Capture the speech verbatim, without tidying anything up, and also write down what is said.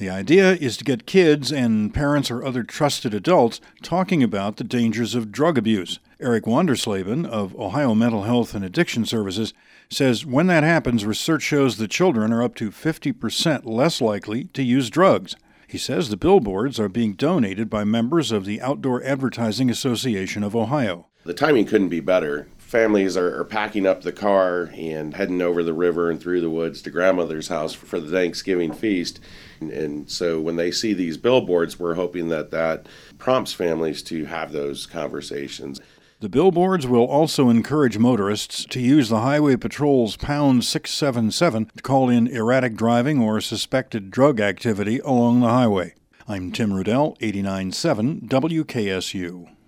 The idea is to get kids and parents or other trusted adults talking about the dangers of drug abuse. Eric Wandersleben of Ohio Mental Health and Addiction Services says when that happens, research shows that children are up to fifty percent less likely to use drugs. He says the billboards are being donated by members of the Outdoor Advertising Association of Ohio. The timing couldn't be better. Families are, are packing up the car and heading over the river and through the woods to grandmother's house for the Thanksgiving feast. And, and so when they see these billboards, we're hoping that that prompts families to have those conversations. The billboards will also encourage motorists to use the Highway Patrol's pound six seven seven to call in erratic driving or suspected drug activity along the highway. I'm Tim Rudell, eighty-nine point seven W K S U.